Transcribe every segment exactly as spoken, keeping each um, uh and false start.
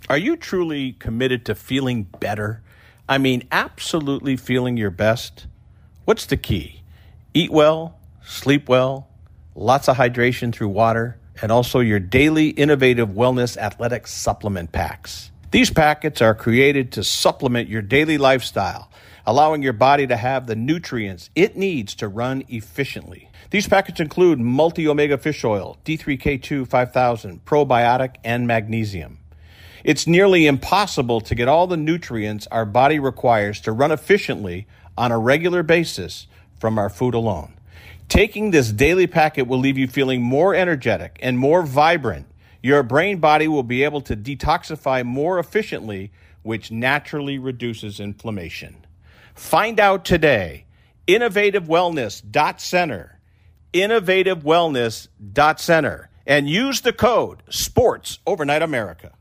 Are you truly committed to feeling better? I mean, absolutely feeling your best? What's the key? Eat well, sleep well, lots of hydration through water, and also your daily innovative wellness athletic supplement packs. These packets are created to supplement your daily lifestyle, allowing your body to have the nutrients it needs to run efficiently. These packets include multi-omega fish oil, D three K two five thousand, probiotic, and magnesium. It's nearly impossible to get all the nutrients our body requires to run efficiently on a regular basis from our food alone. Taking this daily packet will leave you feeling more energetic and more vibrant. Your brain body will be able to detoxify more efficiently, which naturally reduces inflammation. Find out today. innovative wellness dot center. innovative wellness dot center. And use the code SPORTS Overnight America.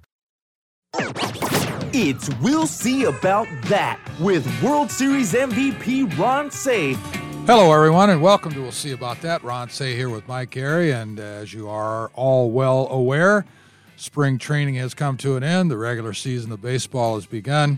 It's We'll See About That with World Series M V P Ron Cey. Hello, everyone, and welcome to We'll See About That. Ron Cey here with Mike Carey, and as you are all well aware, spring training has come to an end. The regular season of baseball has begun,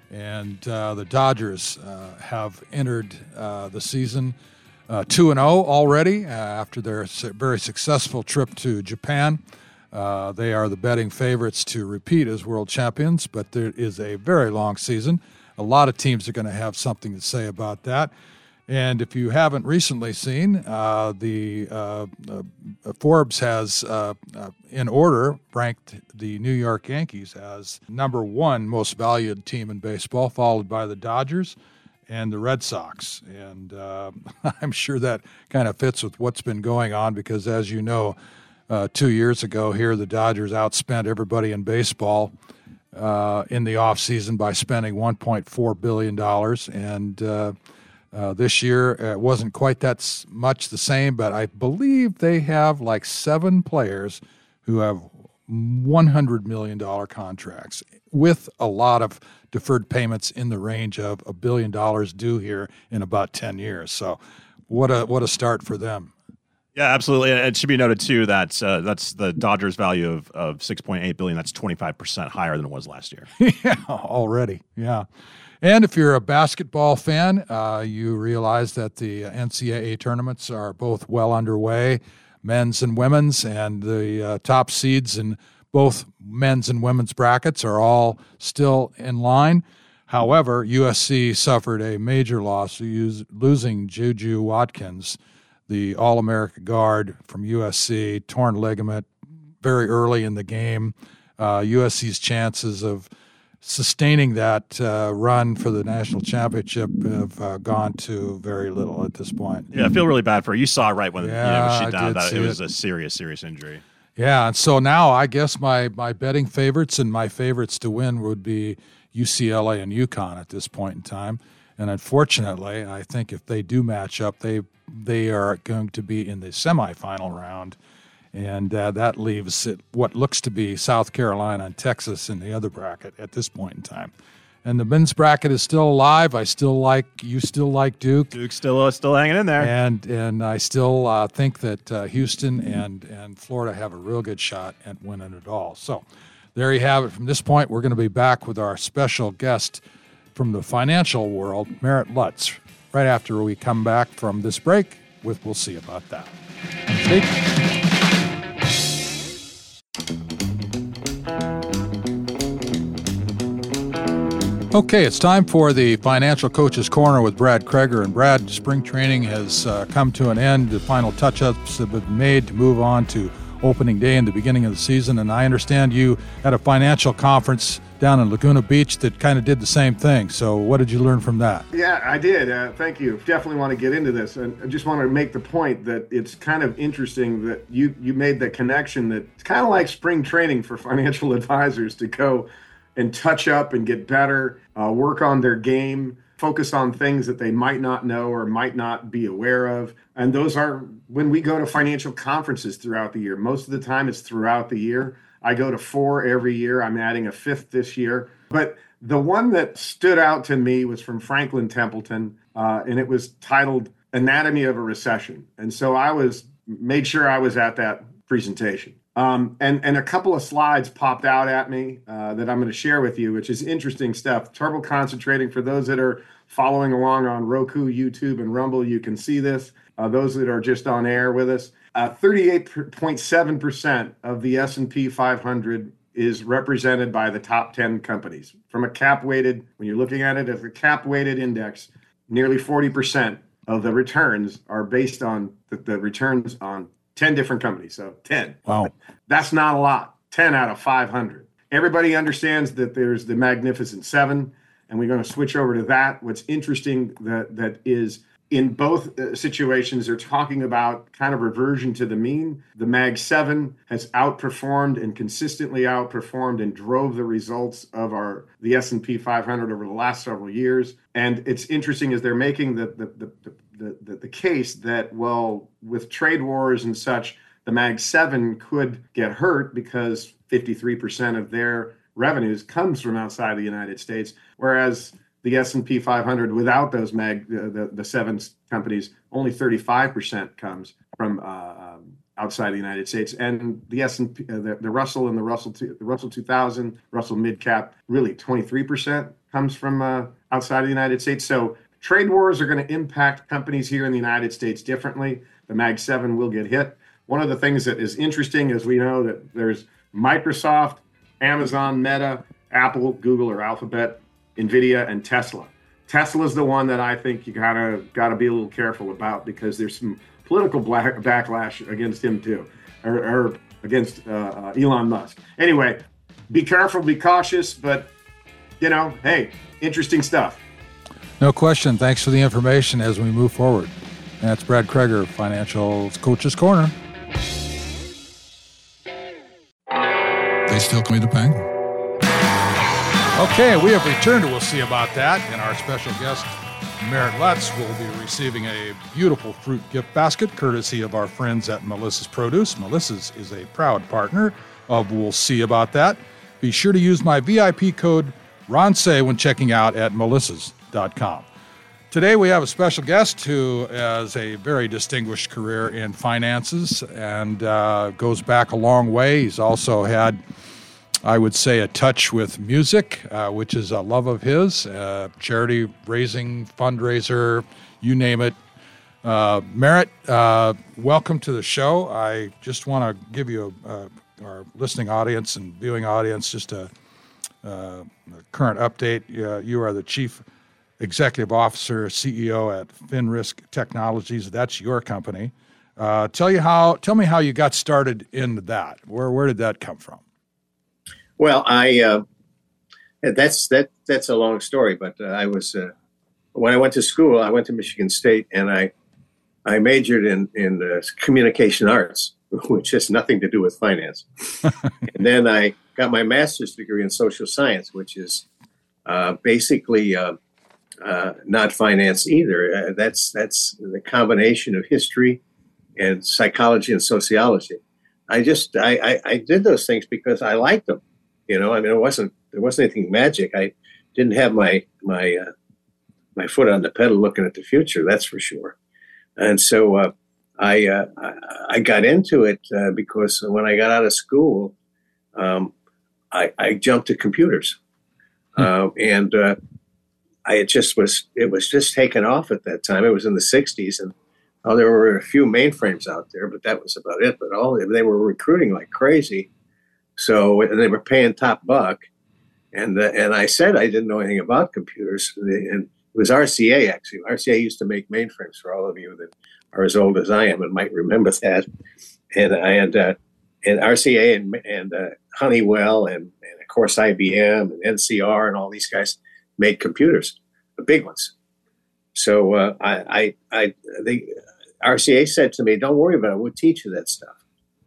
and uh, the Dodgers uh, have entered uh, the season uh, two and oh already uh, after their very successful trip to Japan. Uh, they are the betting favorites to repeat as world champions, but there is a very long season. A lot of teams are going to have something to say about that. And if you haven't recently seen, uh, the uh, uh, Forbes has, uh, uh, in order, ranked the New York Yankees as number one most valued team in baseball, followed by the Dodgers and the Red Sox. And uh, I'm sure that kind of fits with what's been going on because, as you know, Uh, two years ago here, the Dodgers outspent everybody in baseball uh, in the offseason by spending one point four billion dollars. And uh, uh, this year, uh, it wasn't quite that much the same, but I believe they have like seven players who have one hundred million dollars contracts with a lot of deferred payments in the range of a billion dollars due here in about ten years. So what a what a start for them. Yeah, absolutely. And it should be noted, too, that uh, that's the Dodgers' value of, of six point eight billion dollars. That's twenty-five percent higher than it was last year. Yeah, already. Yeah. And if you're a basketball fan, uh, you realize that the N C double A tournaments are both well underway, men's and women's, and the uh, top seeds in both men's and women's brackets are all still in line. However, U S C suffered a major loss, losing Juju Watkins, the All-America guard from U S C, torn ligament very early in the game. Uh, U S C's chances of sustaining that uh, run for the national championship have uh, gone to very little at this point. Yeah, I feel really bad for her. You saw right when, yeah, you know, when she I down that it was it. a serious, serious injury. Yeah, and so now I guess my, my betting favorites and my favorites to win would be U C L A and UConn at this point in time. And unfortunately, I think if they do match up, they they are going to be in the semifinal round, and uh, that leaves it, what looks to be South Carolina and Texas in the other bracket at this point in time. And the men's bracket is still alive. I still like you. Still like Duke. Duke's still uh, still hanging in there, and and I still uh, think that uh, Houston and and Florida have a real good shot at winning it all. So there you have it. From this point, we're going to be back with our special guest from the financial world, Merritt Lutz, right after we come back from this break with We'll See About That. Steve? Okay, it's time for the Financial Coach's Corner with Brad Kreger. And Brad, spring training has uh, come to an end. The final touch-ups have been made to move on to opening day and the beginning of the season. And I understand you had a financial conference down in Laguna Beach that kind of did the same thing. So what did you learn from that? Yeah, I did. Uh, thank you. Definitely want to get into this. And I just want to make the point that it's kind of interesting that you, you made the connection that it's kind of like spring training for financial advisors to go and touch up and get better, uh, work on their game, focus on things that they might not know or might not be aware of. And those are when we go to financial conferences throughout the year. Most of the time it's throughout the year. I go to four every year. I'm adding a fifth this year. But the one that stood out to me was from Franklin Templeton, uh, and it was titled Anatomy of a Recession. And so I was made sure I was at that presentation. Um, and, and a couple of slides popped out at me uh, that I'm going to share with you, which is interesting stuff. Turbo concentrating, for those that are following along on Roku, YouTube, and Rumble, you can see this. Uh, those that are just on air with us, uh, thirty-eight point seven percent of the S and P five hundred is represented by the top ten companies. From a cap-weighted, when you're looking at it as a cap-weighted index, nearly forty percent of the returns are based on the, the returns on ten different companies. So ten. Wow. That's not a lot. ten out of five hundred. Everybody understands that there's the Magnificent Seven, and we're going to switch over to that. What's interesting that that is in both uh, situations, they're talking about kind of reversion to the mean. The Mag seven has outperformed and consistently outperformed and drove the results of our the S and P five hundred over the last several years. And it's interesting as they're making the the the, the, the, the case that, well, with trade wars and such, the Mag seven could get hurt because fifty-three percent of their revenues comes from outside the United States, whereas the S and P five hundred without those mag uh, the the seven companies, only thirty-five percent comes from uh, um, outside the United States, and the S and P, uh, the, the Russell and the Russell two, the Russell two thousand, Russell mid cap, really twenty-three percent comes from uh, outside of the United States. So trade wars are going to impact companies here in the United States differently. The Mag seven will get hit. One of the things that is interesting is we know that there's Microsoft, Amazon, Meta, Apple, Google or Alphabet, NVIDIA, and Tesla. Tesla's the one that I think you gotta gotta be a little careful about because there's some political black, backlash against him too, or, or against uh, uh, Elon Musk. Anyway, be careful, be cautious, but you know, hey, interesting stuff. No question. Thanks for the information as we move forward. And that's Brad Kreger, Financial Coach's Corner. They still call me the Penguin. Okay, we have returned to We'll See About That, and our special guest, Merritt Lutz, will be receiving a beautiful fruit gift basket courtesy of our friends at Melissa's Produce. Melissa's is a proud partner of We'll See About That. Be sure to use my V I P code RONSAY when checking out at melissas dot com. Today we have a special guest who has a very distinguished career in finances and uh, goes back a long way. He's also had, I would say, a touch with music, uh, which is a love of his, uh, charity raising, fundraiser, you name it. Uh, Merritt, uh, welcome to the show. I just want to give you a, uh, our listening audience and viewing audience just a, uh, a current update. Uh, you are the Chief Executive Officer, C E O at FinRisk Technologies. That's your company. Uh, tell you how. Tell me how you got started in that. Where where did that come from? Well, I uh, that's that that's a long story, but uh, I was uh, when I went to school, I went to Michigan State, and I I majored in in uh, communication arts, which has nothing to do with finance. And then I got my master's degree in social science, which is uh, basically uh, uh, not finance either. Uh, that's that's the combination of history and psychology and sociology. I just I, I, I did those things because I liked them. You know, I mean, it wasn't there wasn't anything magic. I didn't have my my uh, my foot on the pedal looking at the future. That's for sure. And so uh, I, uh, I I got into it uh, because when I got out of school, um, I, I jumped to computers, hmm. uh, and uh, I it just was it was just taken off at that time. It was in the sixties, and oh, there were a few mainframes out there, but that was about it. But all they were recruiting like crazy. So and they were paying top buck, and uh, and I said I didn't know anything about computers, and it was R C A actually. R C A used to make mainframes for all of you that are as old as I am and might remember that. And I had uh, and R C A and and uh, Honeywell and, and of course I B M and N C R and all these guys made computers, the big ones. So uh, I I I the R C A said to me, "Don't worry about it. We'll teach you that stuff."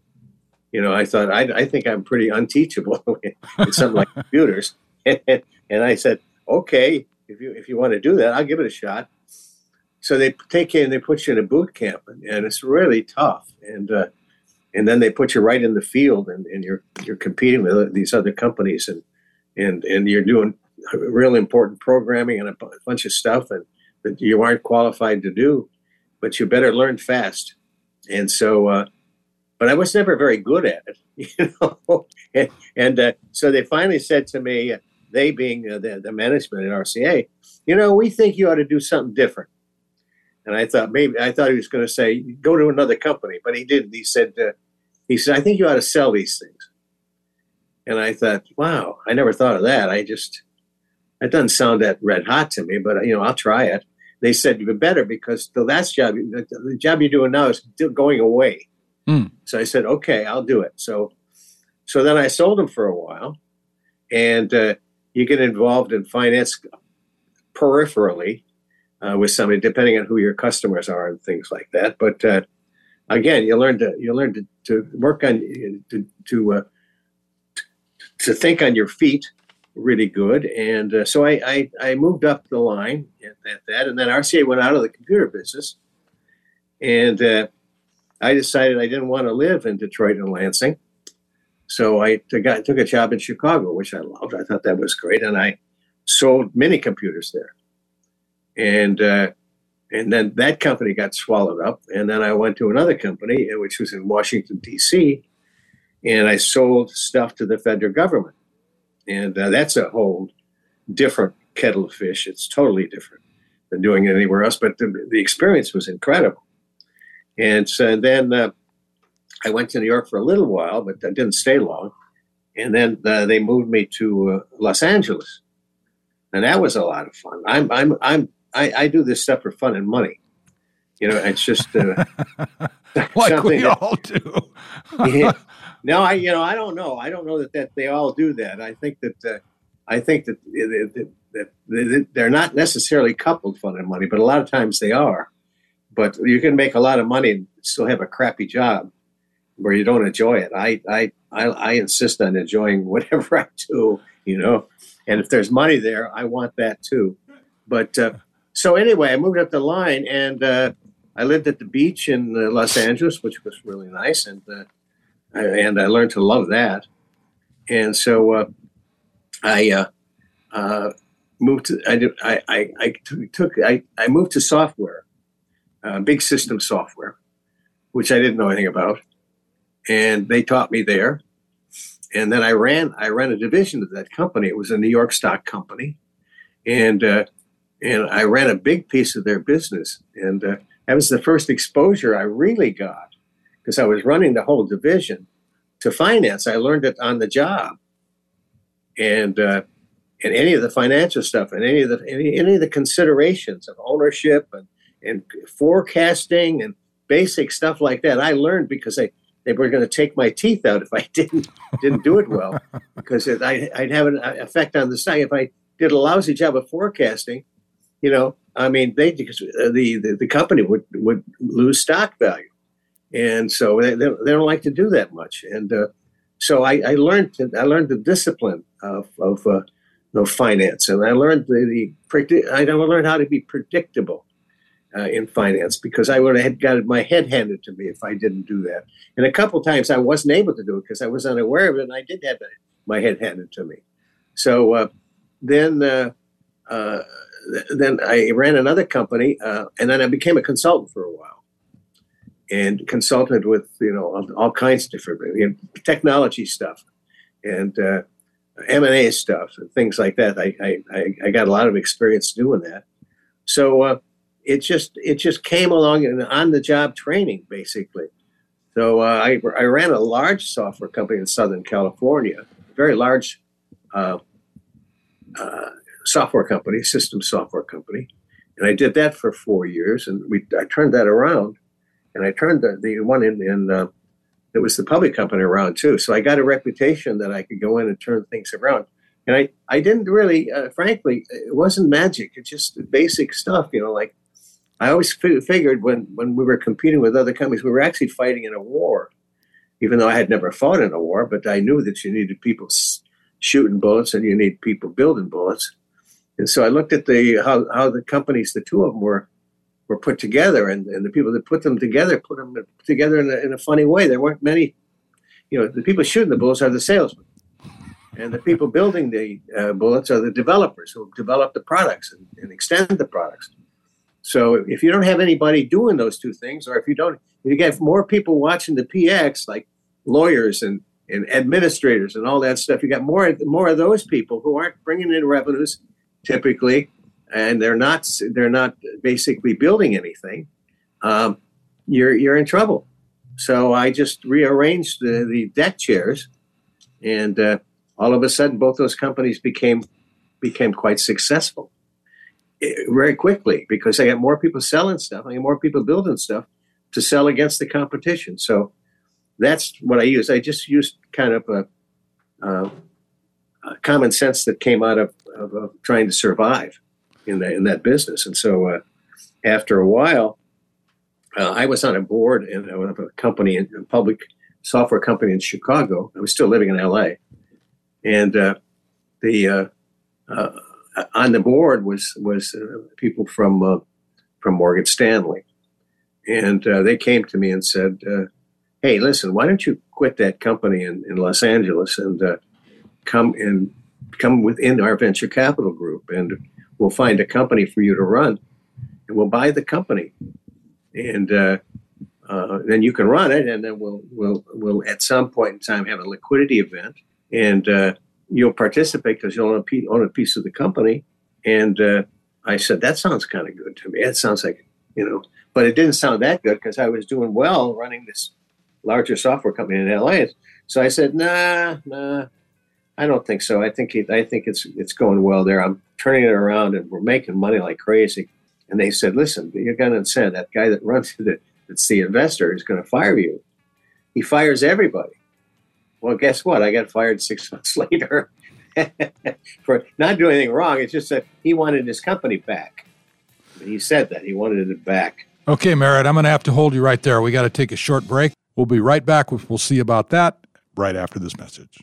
You know, I thought, I, I think I'm pretty unteachable in something like computers. And, and I said, okay, if you if you want to do that, I'll give it a shot. So they take you and they put you in a boot camp, and, and it's really tough. And uh, and then they put you right in the field, and, and you're you're competing with these other companies, and and and you're doing real important programming and a bunch of stuff and that you aren't qualified to do, but you better learn fast. And so uh, but I was never very good at it, you know. and and uh, so they finally said to me, uh, they being uh, the, the management at R C A, you know, we think you ought to do something different. And I thought maybe I thought he was going to say go to another company, but he didn't. He said uh, he said I think you ought to sell these things. And I thought, wow, I never thought of that. I just that doesn't sound that red hot to me, but you know, I'll try it. They said you better because the last job, the job you're doing now is still going away. Mm. So I said, okay, I'll do it. So, so then I sold them for a while, and uh, you get involved in finance peripherally uh, with somebody, depending on who your customers are and things like that. But uh, again, you learn to you learn to, to work on to to uh, to think on your feet really good. And uh, so I, I I moved up the line at, at that, and then R C A went out of the computer business, and uh, I decided I didn't want to live in Detroit and Lansing. So I took, got, took a job in Chicago, which I loved. I thought that was great. And I sold mini computers there. And uh, and then that company got swallowed up. And then I went to another company, which was in Washington, D C, and I sold stuff to the federal government. And uh, that's a whole different kettle of fish. It's totally different than doing it anywhere else. But the, the experience was incredible. And so then uh, I went to New York for a little while, but I didn't stay long. And then uh, they moved me to uh, Los Angeles, and that was a lot of fun. I'm, I'm, I'm, I, I do this stuff for fun and money. You know, it's just uh, like we that, all do. yeah, no, I, you know, I don't know. I don't know that, that they all do that. I think that uh, I think that, that, that, that they're not necessarily coupled, fun and money, but a lot of times they are. But you can make a lot of money and still have a crappy job where you don't enjoy it. I, I, I, I insist on enjoying whatever I do, you know. And if there's money there, I want that too. But uh, so anyway, I moved up the line, and uh, I lived at the beach in uh, Los Angeles, which was really nice, and uh, I, and I learned to love that. And so uh, I uh, uh, moved to I did, I, I, I took I, I moved to software. Uh, big system software, which I didn't know anything about, and they taught me there. And then I ran I ran a division of that company. It was a New York stock company, and uh, and I ran a big piece of their business. And uh, that was the first exposure I really got, because I was running the whole division to finance. I learned it on the job, and uh, and any of the financial stuff, and any of the any, any of the considerations of ownership and and forecasting and basic stuff like that, I learned because I, they were going to take my teeth out if I didn't didn't do it well, because it, I, I'd have an effect on the stock. If I did a lousy job of forecasting, you know, I mean, they because the, the, the company would, would lose stock value. And so they, they don't like to do that much. And uh, so I, I learned to, I learned the discipline of, of, uh, of finance. And I learned the, the I learned how to be predictable Uh, in finance, because I would have got my head handed to me if I didn't do that. And a couple times I wasn't able to do it because I was unaware of it, and I did have my head handed to me. So uh, then, uh, uh, then I ran another company, uh, and then I became a consultant for a while, and consulted with you know all, all kinds of different you know, technology stuff, and uh, M and A stuff, and things like that. I, I I got a lot of experience doing that. So. Uh, It just it just came along and on the job training basically. So uh, I I ran a large software company in Southern California, a very large uh, uh, software company, system software company, and I did that for four years. And we I turned that around, and I turned the, the one in in uh, it was the public company around too. So I got a reputation that I could go in and turn things around. And I I didn't really, uh, frankly, it wasn't magic. It's just basic stuff, you know, like. I always f- figured when, when we were competing with other companies, we were actually fighting in a war, even though I had never fought in a war. But I knew that you needed people s- shooting bullets and you need people building bullets. And so I looked at the how, how the companies, the two of them were were put together, and, and the people that put them together put them together in a, in a funny way. There weren't many, you know, the people shooting the bullets are the salesmen, and the people building the uh, bullets are the developers who develop the products and, and extend the products. So if you don't have anybody doing those two things, or if you don't, You get more people watching the P X, like lawyers and, and administrators and all that stuff. You got more more of those people who aren't bringing in revenues typically, and they're not they're not basically building anything. Um, you're you're in trouble. So I just rearranged the, the deck chairs, and uh, all of a sudden, both those companies became became quite successful very quickly because I got more people selling stuff, I got more people building stuff to sell against the competition. So that's what I use. I just used kind of a, a, a common sense that came out of, of, of trying to survive in that in that business. And so uh, after a while, uh, I was on a board in a, of a company, a public software company in Chicago. I was still living in L A, and uh, the uh, uh, on the board was was uh, people from uh, from Morgan Stanley, and uh, they came to me and said, uh, "Hey, listen, why don't you quit that company in, in Los Angeles and uh, come and come within our venture capital group, and we'll find a company for you to run, and we'll buy the company, and uh, uh, then you can run it, and then we'll we'll we'll at some point in time have a liquidity event, and uh, you'll participate because you'll own a, piece, own a piece of the company." And uh, I said, that sounds kind of good to me. It sounds like, you know, but it didn't sound that good because I was doing well running this larger software company in L A. So I said, nah, nah, I don't think so. I think it, I think it's it's going well there. I'm turning it around and we're making money like crazy. And they said, listen, you're going to say that guy that runs it, that's the investor, is going to fire you. He fires everybody. Well, guess what? I got fired six months later for not doing anything wrong. It's just that he wanted his company back. He said that. He wanted it back. Okay, Merritt, I'm going to have to hold you right there. We got to take a short break. We'll be right back. We'll see about that right after this message.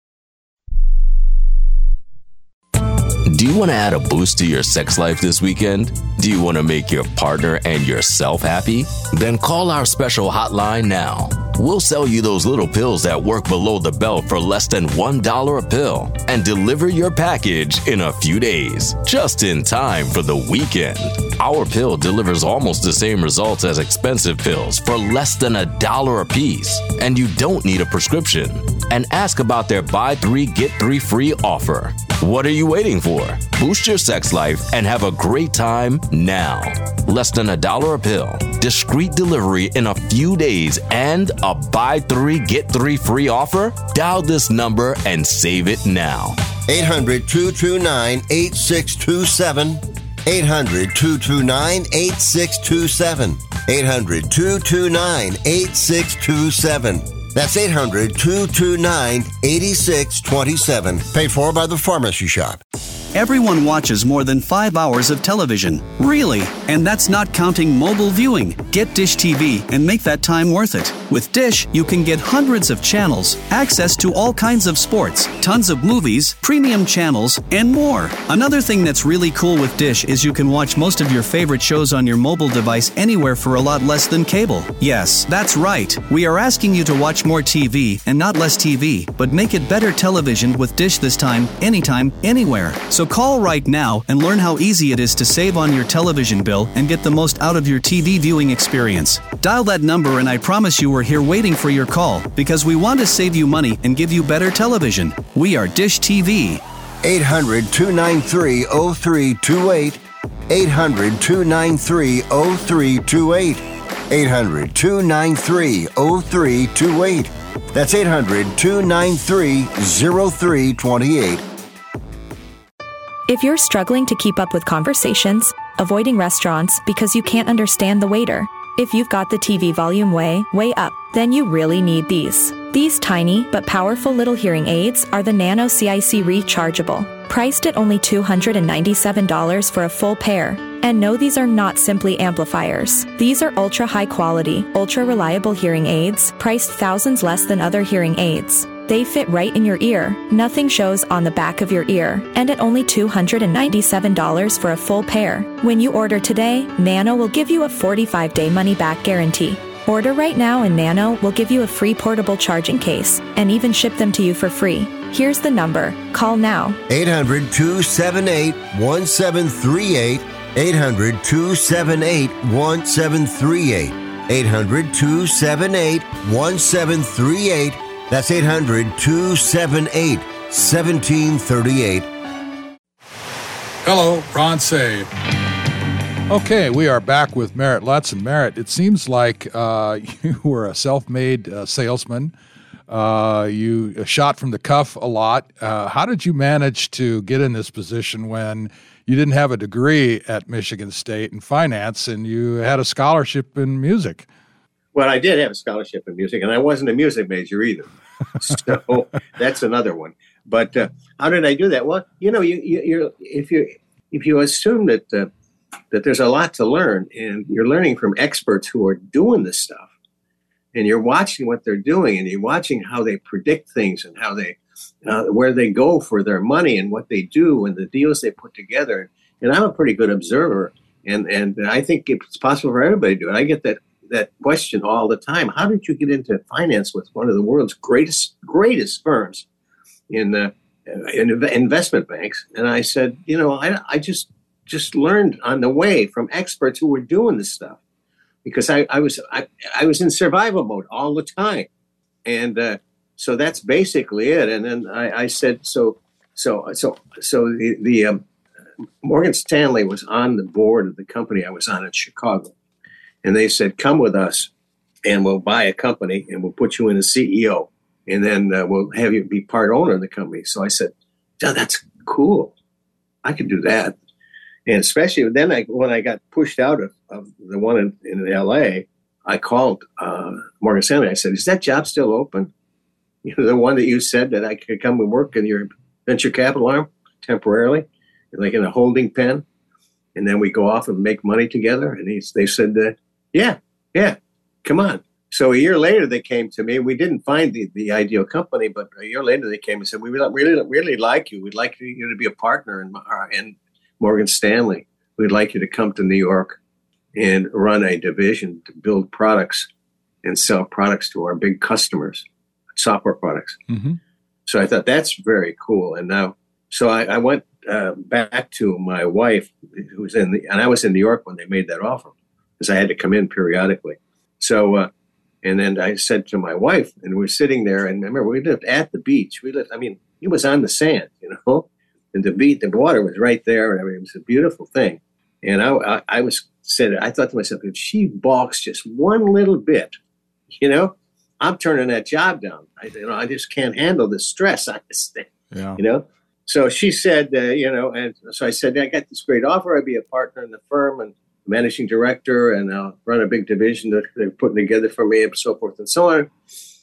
Do you want to add a boost to your sex life this weekend? Do you want to make your partner and yourself happy? Then call our special hotline now. We'll sell you those little pills that work below the belt for less than one dollar a pill and deliver your package in a few days, just in time for the weekend. Our pill delivers almost the same results as expensive pills for less than a dollar a piece, and you don't need a prescription. And ask about their buy three, get three free offer. What are you waiting for? Boost your sex life and have a great time now. Less than a dollar a pill, discreet delivery in a few days, and a buy three, get three free offer? Dial this number and save it now. eight hundred, two two nine, eight six two seven. eight hundred, two two nine, eight six two seven. eight hundred, two two nine, eight six two seven. That's eight hundred, two two nine, eight six two seven. Paid for by the Pharmacy Shop. Everyone watches more than five hours of television. Really? And that's not counting mobile viewing. Get Dish T V and make that time worth it. With Dish, you can get hundreds of channels, access to all kinds of sports, tons of movies, premium channels, and more. Another thing that's really cool with Dish is you can watch most of your favorite shows on your mobile device anywhere for a lot less than cable. Yes, that's right. We are asking you to watch more T V and not less T V, but make it better television with Dish this time, anytime, anywhere. So call right now and learn how easy it is to save on your television bill and get the most out of your T V viewing experience. Dial that number and I promise you we're here waiting for your call because we want to save you money and give you better television. We are Dish T V. eight hundred, two nine three, zero three two eight. eight hundred, two nine three, zero three two eight. eight hundred, two nine three, zero three two eight. That's eight hundred, two nine three, zero three two eight. If you're struggling to keep up with conversations, avoiding restaurants because you can't understand the waiter, if you've got the T V volume way, way up, then you really need these. These tiny but powerful little hearing aids are the Nano C I C Rechargeable, priced at only two hundred ninety-seven dollars for a full pair. And no, these are not simply amplifiers. These are ultra high quality, ultra reliable hearing aids, priced thousands less than other hearing aids. They fit right in your ear, nothing shows on the back of your ear, and at only two hundred ninety-seven dollars for a full pair. When you order today, Nano will give you a forty-five day money-back guarantee. Order right now and Nano will give you a free portable charging case, and even ship them to you for free. Here's the number. Call now. eight hundred, two seven eight, one seven three eight. eight hundred, two seven eight, one seven three eight. eight hundred, two seven eight, one seven three eight. That's eight hundred, two seven eight, one seven three eight. Hello, Ron Say. Okay, we are back with Merritt Lutz. And Merritt, it seems like uh, you were a self-made uh, salesman. Uh, you shot from the cuff a lot. Uh, how did you manage to get in this position when you didn't have a degree at Michigan State in finance and you had a scholarship in music? Well, I did have a scholarship in music, and I wasn't a music major either. So that's another one. But uh, how did I do that? Well, you know, you, you, you're, if you if you assume that uh, that there's a lot to learn, and you're learning from experts who are doing this stuff, and you're watching what they're doing, and you're watching how they predict things and how they uh, where they go for their money and what they do and the deals they put together. And I'm a pretty good observer, and and I think it's possible for everybody to do it. I get that. that question all the time. How did you get into finance with one of the world's greatest, greatest firms in, uh, in investment banks? And I said, you know, I, I just, just learned on the way from experts who were doing this stuff, because I, I was, I, I was in survival mode all the time. And, uh, so that's basically it. And then I, I said, so, so, so, so the, the, um, Morgan Stanley was on the board of the company I was on in Chicago. And they said, come with us and we'll buy a company and we'll put you in as C E O. And then uh, we'll have you be part owner of the company. So I said, oh, that's cool. I could do that. And especially then I, when I got pushed out of, of the one in, in L A, I called uh, Morgan Stanley. I said, is that job still open? You know, the one that you said that I could come and work in your venture capital arm temporarily, like in a holding pen. And then we go off and make money together. And he, they said, uh, yeah, yeah, come on. So a year later, they came to me. We didn't find the, the ideal company, but a year later, they came and said, we really, really like you. We'd like you to be a partner in, uh, in Morgan Stanley. We'd like you to come to New York and run a division to build products and sell products to our big customers, software products. Mm-hmm. So I thought that's very cool. And now, so I, I went uh, back to my wife, who was in the, and I was in New York when they made that offer, because I had to come in periodically. So, uh, and then I said to my wife, and we were sitting there, and remember, we lived at the beach. We lived, I mean, it was on the sand, you know, and the beach, the water was right there, and I mean, it was a beautiful thing. And I, I, I was said, I thought to myself, if she balks just one little bit, you know, I'm turning that job down. I, you know, I just can't handle the stress on this thing, yeah. you know. So she said, uh, you know, and so I said, I got this great offer. I'd be a partner in the firm and managing director, and I'll run a big division that they're putting together for me, and so forth and so on.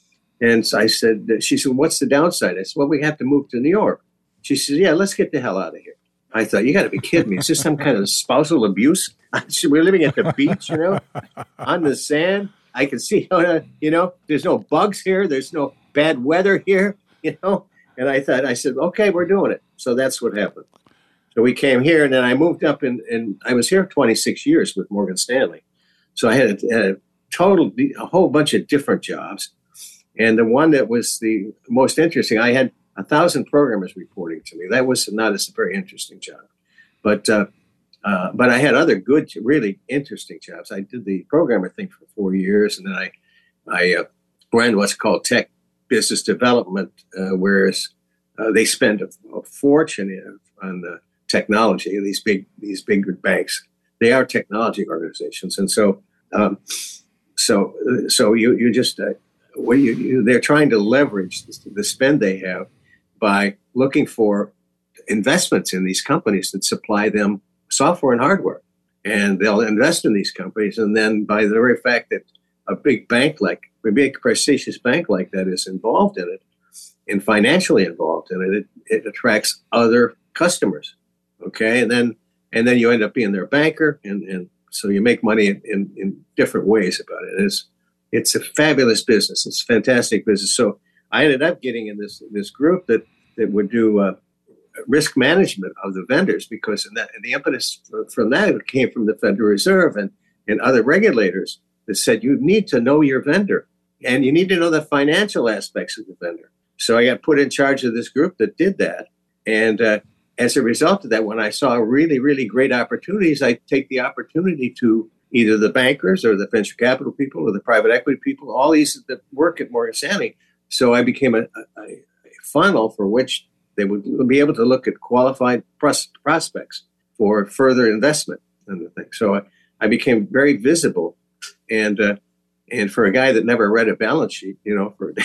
And so I said, she said, what's the downside? I said, well, we have to move to New York. She said, yeah, let's get the hell out of here. I thought, you got to be kidding me. Is this some kind of spousal abuse? I said, we're living at the beach, you know, on the sand. I can see, you know, there's no bugs here. There's no bad weather here, you know. And I thought, I said, okay, we're doing it. So that's what happened. So we came here, and then I moved up, and, and I was here twenty-six years with Morgan Stanley. So I had a, a total, a whole bunch of different jobs. And the one that was the most interesting, I had a thousand programmers reporting to me. That was not a very interesting job. But uh, uh, but I had other good, really interesting jobs. I did the programmer thing for four years, and then I, I uh, ran what's called tech business development, uh, whereas uh, they spend a, a fortune on the technology. These big these big banks, they are technology organizations, and so um, so so you you just uh, well, you, you, they're trying to leverage the, the spend they have by looking for investments in these companies that supply them software and hardware, and they'll invest in these companies, and then by the very fact that a big bank like a big prestigious bank like that is involved in it and financially involved in it, it, it attracts other customers. Okay, and then and then you end up being their banker, and, and so you make money in, in, in different ways about it. It's it's a fabulous business. It's a fantastic business. So I ended up getting in this this group that that would do uh, risk management of the vendors, because in that, and the impetus from that came from the Federal Reserve and, and other regulators that said you need to know your vendor and you need to know the financial aspects of the vendor. So I got put in charge of this group that did that, and uh, as a result of that, when I saw really, really great opportunities, I take the opportunity to either the bankers or the venture capital people or the private equity people, all these that work at Morgan Stanley. So I became a, a, a funnel for which they would be able to look at qualified pros- prospects for further investment in the thing. So I, I became very visible, and uh, and for a guy that never read a balance sheet, you know, for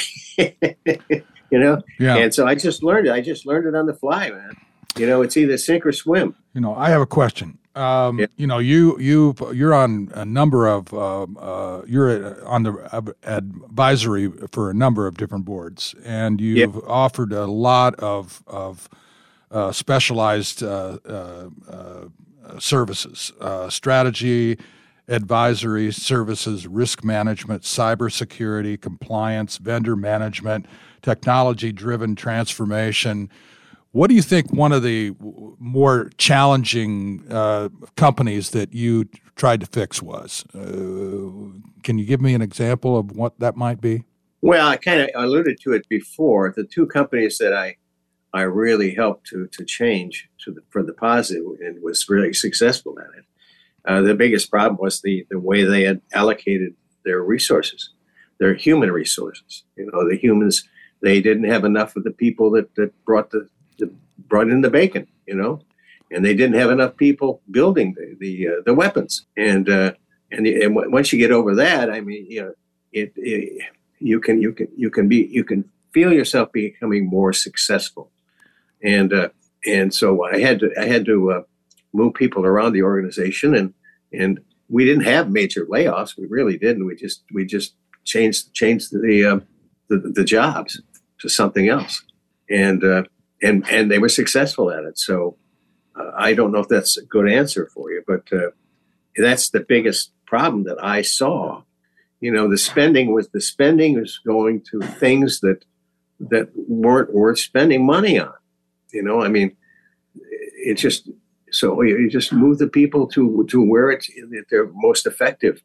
you know, yeah. And so I just learned it. I just learned it on the fly, man. You know, it's either sink or swim. You know, I have a question. Um, yeah. You know, you you you're on a number of uh, uh, you're on the advisory for a number of different boards, and you've yeah. offered a lot of of uh, specialized uh, uh, uh, services, uh, strategy, advisory services, risk management, cybersecurity, compliance, vendor management, technology-driven transformation. What do you think one of the more challenging uh, companies that you tried to fix was? Uh, can you give me an example of what that might be? Well, I kind of alluded to it before. The two companies that I I really helped to to change to the, for the positive and was really successful at it. Uh, the biggest problem was the the way they had allocated their resources, their human resources. You know, the humans, they didn't have enough of the people that, that brought the The, brought in the bacon, you know, and they didn't have enough people building the the, uh, the weapons. And uh, and, the, and w- once you get over that, I mean, you know, it, it you can you can you can be you can feel yourself becoming more successful. And uh, and so I had to I had to uh, move people around the organization, and and we didn't have major layoffs. We really didn't. We just we just changed changed the uh, the, the jobs to something else, and. Uh, And and they were successful at it. So uh, I don't know if that's a good answer for you, but uh, that's the biggest problem that I saw. You know, the spending was the spending was going to things that that weren't worth spending money on. You know, I mean, it just so you just move the people to to where it's they're most effective,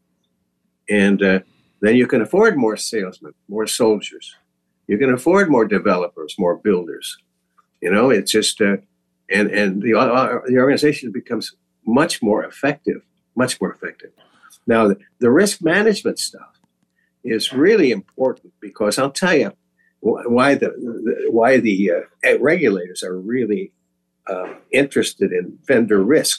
and uh, then you can afford more salesmen, more soldiers. You can afford more developers, more builders. You know, it's just, uh, and and the uh, the organization becomes much more effective, much more effective. Now, the, the risk management stuff is really important because I'll tell you why the, the why the uh, regulators are really uh, interested in vendor risk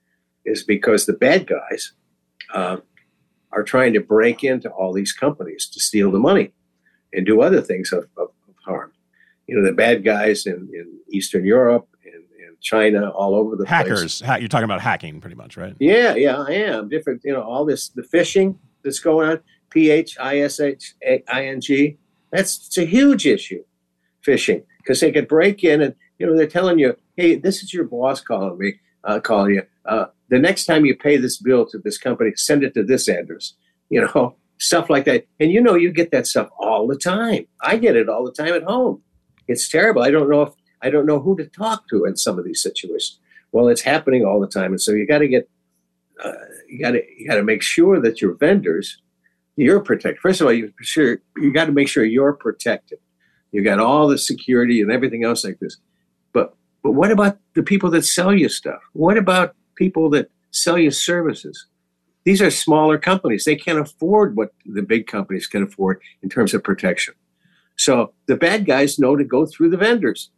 is because the bad guys uh, are trying to break into all these companies to steal the money and do other things of, of, of harm. You know, the bad guys in, in Eastern Europe and, and China, all over the Hackers. place. Ha- you're talking about hacking pretty much, right? Yeah, yeah, I am. Different, you know, all this, the phishing that's going on, P H I S H I N G, that's it's a huge issue, phishing, because they could break in and, you know, they're telling you, hey, this is your boss calling me, uh, calling you. Uh, the next time you pay this bill to this company, send it to this address, you know, stuff like that. And, you know, you get that stuff all the time. I get it all the time at home. It's terrible. I don't know if I don't know who to talk to in some of these situations. Well, it's happening all the time, and so you got to get uh, you got to you got to make sure that your vendors, you're protected. First of all, you sure you got to make sure you're protected. You got all the security and everything else like this. But but what about the people that sell you stuff? What about people that sell you services? These are smaller companies. They can't afford what the big companies can afford in terms of protection. So the bad guys know to go through the vendors,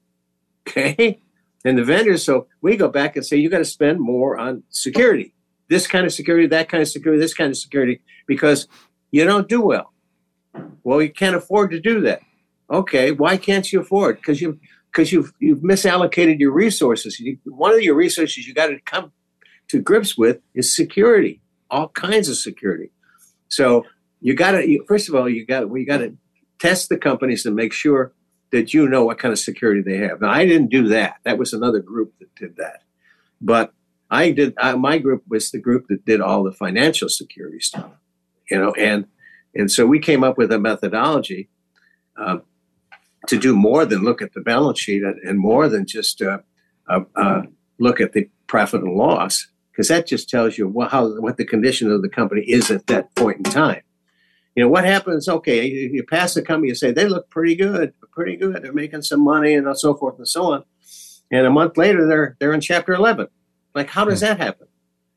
okay? And the vendors, so we go back and say, you got to spend more on security, this kind of security, that kind of security, this kind of security, because you don't do well. Well, you can't afford to do that. Okay, why can't you afford? Because you, because you've you've misallocated your resources. You, one of your resources you got to come to grips with is security, all kinds of security. So you got to first of all, you got we got to test the companies and make sure that you know what kind of security they have. Now, I didn't do that. That was another group that did that. But I did. I, my group was the group that did all the financial security stuff. You know, and and so we came up with a methodology uh, to do more than look at the balance sheet and, and more than just uh, uh, uh, look at the profit and loss, because that just tells you what, how what the condition of the company is at that point in time. You know, what happens, okay, you, you pass the company, you say, they look pretty good, pretty good. They're making some money and so forth and so on. And a month later, they're they're in Chapter eleven. Like, how does that happen?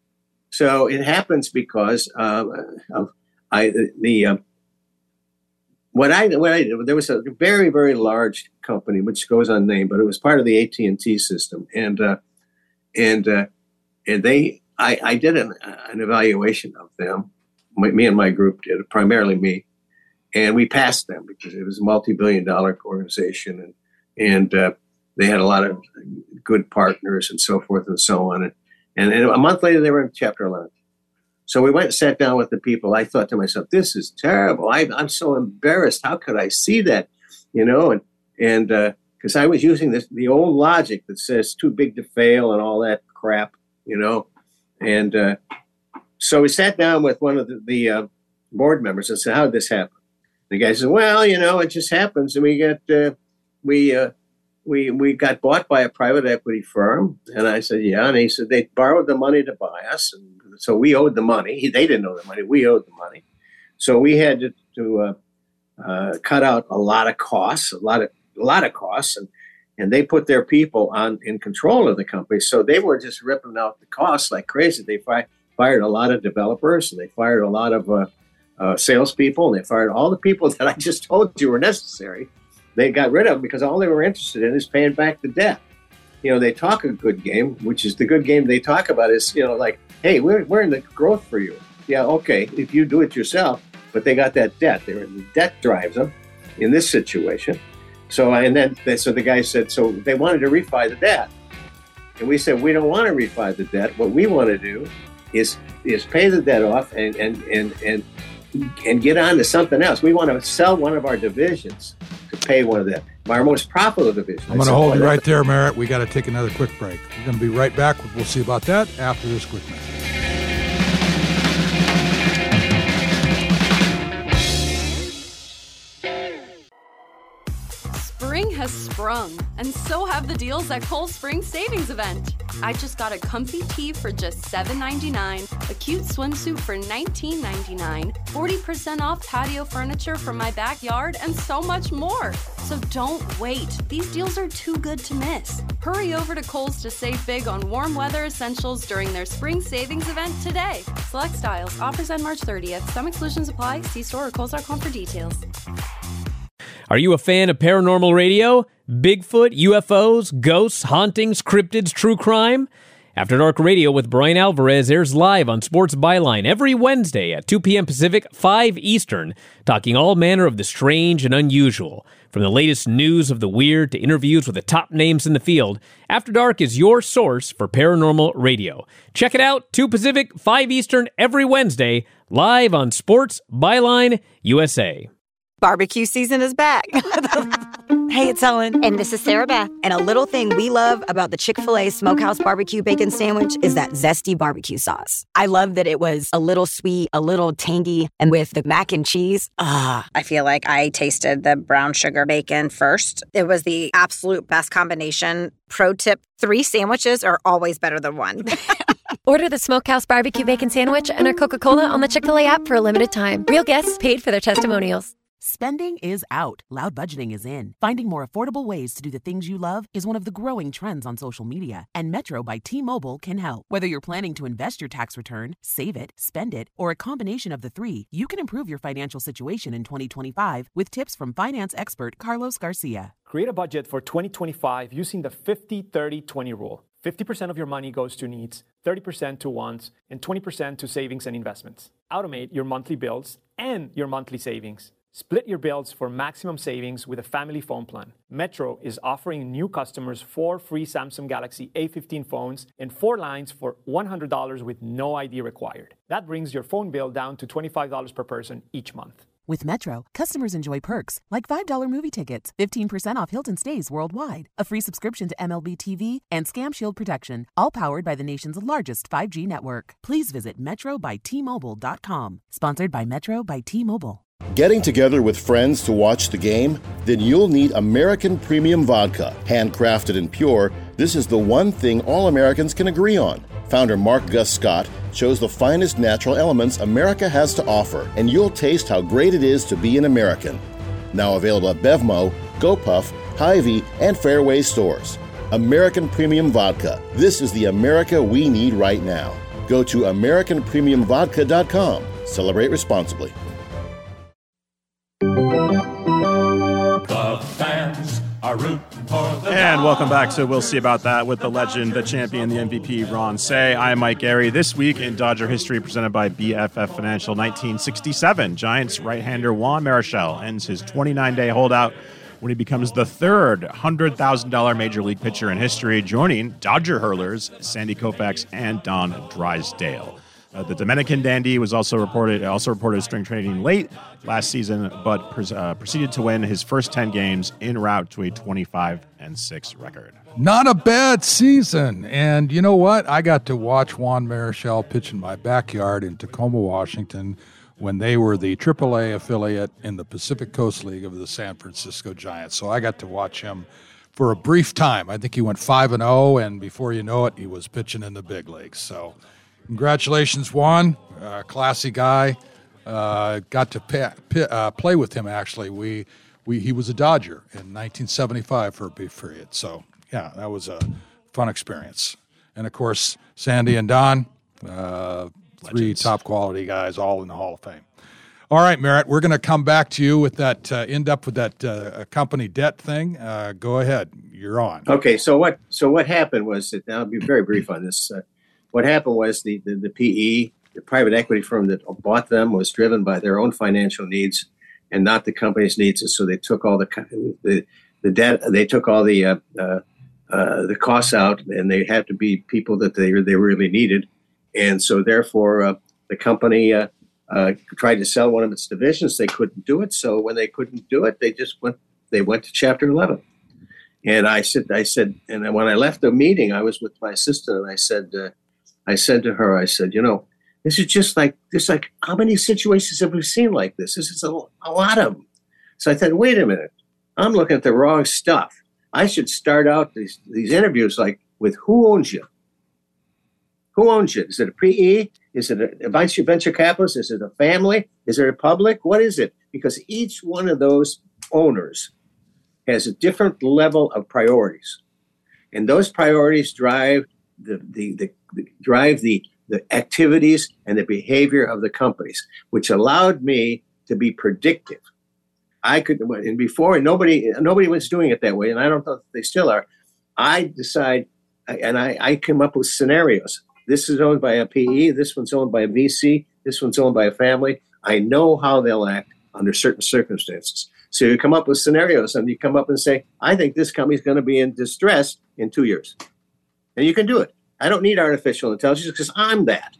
so it happens because uh, of I the uh, what I what I there was a very very large company which goes unnamed, but it was part of the A T and T system, and uh, and uh, and they I, I did an, an evaluation of them. My, me and my group did, primarily me, and we passed them because it was a multi-billion dollar organization, and and uh, they had a lot of good partners and so forth and so on. And, and, and a month later, they were in Chapter eleven. So we went and sat down with the people. I thought to myself, this is terrible. I, I'm so embarrassed. How could I see that? You know, and and because uh, I was using this the old logic that says too big to fail and all that crap, you know. And uh, so we sat down with one of the, the uh, board members and said, how did this happen? The guy said, well, you know, it just happens. And we get, uh, we, uh, we, we got bought by a private equity firm. And I said, yeah. And he said, they borrowed the money to buy us. And so we owed the money. He, they didn't owe the money. We owed the money. So we had to, to uh, uh, cut out a lot of costs, a lot of, a lot of costs. And, and they put their people on in control of the company. So they were just ripping out the costs like crazy. They fi- fired a lot of developers, and they fired a lot of uh, uh, salespeople, and they fired all the people that I just told you were necessary. They got rid of them because all they were interested in is paying back the debt. You know, they talk a good game, which is the good game they talk about is, you know, like, hey, we're, we're in the growth for you. Yeah, okay, if you do it yourself, but they got that debt. They're, the debt drives them in this situation. So, and then, they, so the guy said, so they wanted to refi the debt. And we said, we don't want to refi the debt. What we want to do is is pay the debt off and and and and, and get on to something else. We want to sell one of our divisions to pay one of them, our most profitable division. I'm going to hold you right there, Merritt. We got to take another quick break. We're going to be right back. We'll see about that after this quick message. Spring has sprung, and so have the deals at Cold Spring Savings Event. I just got a comfy tee for just seven ninety-nine, a cute swimsuit for nineteen ninety-nine, forty percent off patio furniture for my backyard, and so much more. So don't wait. These deals are too good to miss. Hurry over to Kohl's to save big on warm weather essentials during their spring savings event today. Select styles. Offers end March thirtieth. Some exclusions apply. See store or kohls dot com for details. Are you a fan of paranormal radio? Bigfoot, U F Os, ghosts, hauntings, cryptids, true crime? After Dark Radio with Brian Alvarez airs live on Sports Byline every Wednesday at two p.m. Pacific, five Eastern, talking all manner of the strange and unusual. From the latest news of the weird to interviews with the top names in the field, After Dark is your source for paranormal radio. Check it out, two Pacific, five Eastern, every Wednesday, live on Sports Byline U S A. Barbecue season is back. Hey, it's Ellen. And this is Sarah Beth. And a little thing we love about the Chick-fil-A Smokehouse Barbecue Bacon Sandwich is that zesty barbecue sauce. I love that it was a little sweet, a little tangy, and with the mac and cheese, ah. I feel like I tasted the brown sugar bacon first. It was the absolute best combination. Pro tip, three sandwiches are always better than one. Order the Smokehouse Barbecue Bacon Sandwich and our Coca-Cola on the Chick-fil-A app for a limited time. Real guests paid for their testimonials. Spending is out. Loud budgeting is in. Finding more affordable ways to do the things you love is one of the growing trends on social media, and Metro by T-Mobile can help. Whether you're planning to invest your tax return, save it, spend it, or a combination of the three, you can improve your financial situation in twenty twenty-five with tips from finance expert Carlos Garcia. Create a budget for twenty twenty-five using the fifty thirty twenty rule. fifty percent of your money goes to needs, thirty percent to wants, and twenty percent to savings and investments. Automate your monthly bills and your monthly savings. Split your bills for maximum savings with a family phone plan. Metro is offering new customers four free Samsung Galaxy A fifteen phones and four lines for one hundred dollars with no I D required. That brings your phone bill down to twenty-five dollars per person each month. With Metro, customers enjoy perks like five dollars movie tickets, fifteen percent off Hilton stays worldwide, a free subscription to M L B T V, and Scam Shield protection, all powered by the nation's largest five G network. Please visit metro by T Mobile dot com. Sponsored by Metro by T-Mobile. Getting together with friends to watch the game? Then you'll need American Premium Vodka. Handcrafted and pure, this is the one thing all Americans can agree on. Founder Mark Gus Scott chose the finest natural elements America has to offer, and you'll taste how great it is to be an American. Now available at Bevmo, GoPuff, Hy-Vee, and Fairway stores. American Premium Vodka. This is the America we need right now. Go to American Premium Vodka dot com. Celebrate responsibly. The fans are rooting for the And welcome back to We'll See About That with the legend, the champion, the M V P, Ron Cey. I'm Mike Gary. This week in Dodger history, presented by B F F Financial, nineteen sixty-seven, Giants right-hander Juan Marichal ends his twenty-nine day holdout when he becomes the third one hundred thousand dollars Major League pitcher in history, joining Dodger hurlers Sandy Koufax and Don Drysdale. Uh, the Dominican dandy was also reported also reported spring training late last season, but pres- uh, proceeded to win his first ten games en route to a twenty-five and six record. Not a bad season. And you know what? I got to watch Juan Marichal pitch in my backyard in Tacoma, Washington, when they were the triple A affiliate in the Pacific Coast League of the San Francisco Giants. So I got to watch him for a brief time. I think he went five and oh, and before you know it, he was pitching in the big leagues. So congratulations, Juan. Uh, classy guy. Uh, got to pay, pay, uh, play with him, actually. We, we He was a Dodger in nineteen seventy-five for a brief period. So, yeah, that was a fun experience. And, of course, Sandy and Don, uh, three top-quality guys, all in the Hall of Fame. All right, Merritt, we're going to come back to you with that, uh, end up with that uh, company debt thing. Uh, go ahead. You're on. Okay, so what So what happened was, that I'll be very brief on this. Uh, what happened was the, the, the P E, the private equity firm that bought them, was driven by their own financial needs and not the company's needs. And so they took all the the, the debt, they took all the uh, uh, uh, the costs out, and they had to be people that they they really needed. And so therefore, uh, the company uh, uh, tried to sell one of its divisions. They couldn't do it. So when they couldn't do it, they just went. They went to Chapter eleven. And I said, I said, and when I left the meeting, I was with my assistant, and I said, uh, I said to her, I said, you know, this is just like this. Like, how many situations have we seen like this? This is a, a lot of them. So I said, wait a minute, I'm looking at the wrong stuff. I should start out these these interviews like with who owns you. Who owns you? Is it a P E? Is it a venture venture capitalist? Is it a family? Is it a public? What is it? Because each one of those owners has a different level of priorities, and those priorities drive the the, the, the drive the the activities and the behavior of the companies, which allowed me to be predictive. I could, and before nobody nobody was doing it that way, and I don't know if they still are. I decide, and I, I came up with scenarios. This is owned by a P E. This one's owned by a V C. This one's owned by a family. I know how they'll act under certain circumstances. So you come up with scenarios, and you come up and say, I think this company's going to be in distress in two years. And you can do it. I don't need artificial intelligence because I'm that.